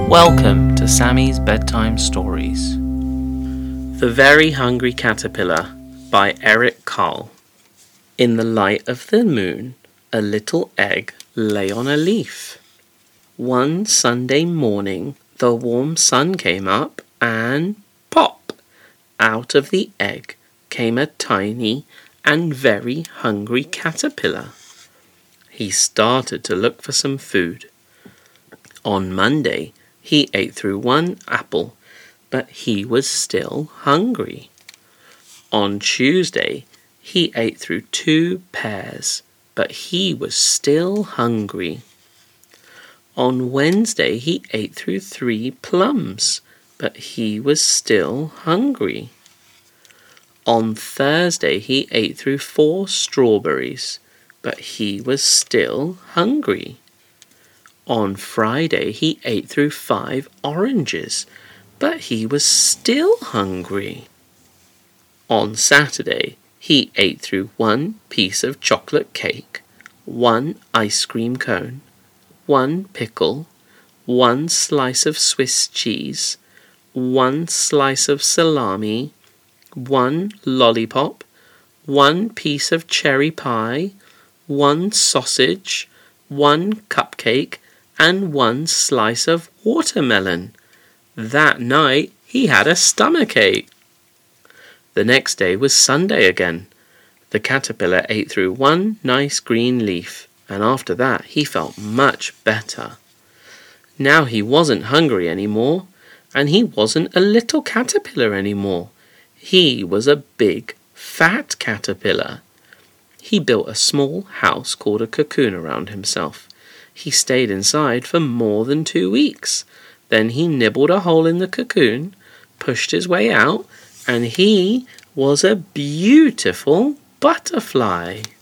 Welcome to Sammy's Bedtime Stories. The Very Hungry Caterpillar by Eric Carle. In the light of the moon, a little egg lay on a leaf. One Sunday morning, the warm sun came up and pop! Out of the egg came a tiny and very hungry caterpillar. He started to look for some food. On Monday, he ate through one apple, but he was still hungry. On Tuesday, he ate through 2 pears, but he was still hungry. On Wednesday, he ate through 3 plums, but he was still hungry. On Thursday, he ate through 4 strawberries, but he was still hungry. On Friday, he ate through 5 oranges, but he was still hungry. On Saturday, he ate through 1 piece of chocolate cake, 1 ice cream cone, 1 pickle, 1 slice of Swiss cheese, 1 slice of salami, 1 lollipop, 1 piece of cherry pie, 1 sausage, 1 cupcake, and 1 slice of watermelon. That night he had a stomachache. The next day was Sunday again. The caterpillar ate through 1 nice green leaf, and after that he felt much better. Now he wasn't hungry anymore, and he wasn't a little caterpillar anymore. He was a big, fat caterpillar. He built a small house called a cocoon around himself. He stayed inside for more than 2 weeks. Then he nibbled a hole in the cocoon, pushed his way out, and he was a beautiful butterfly.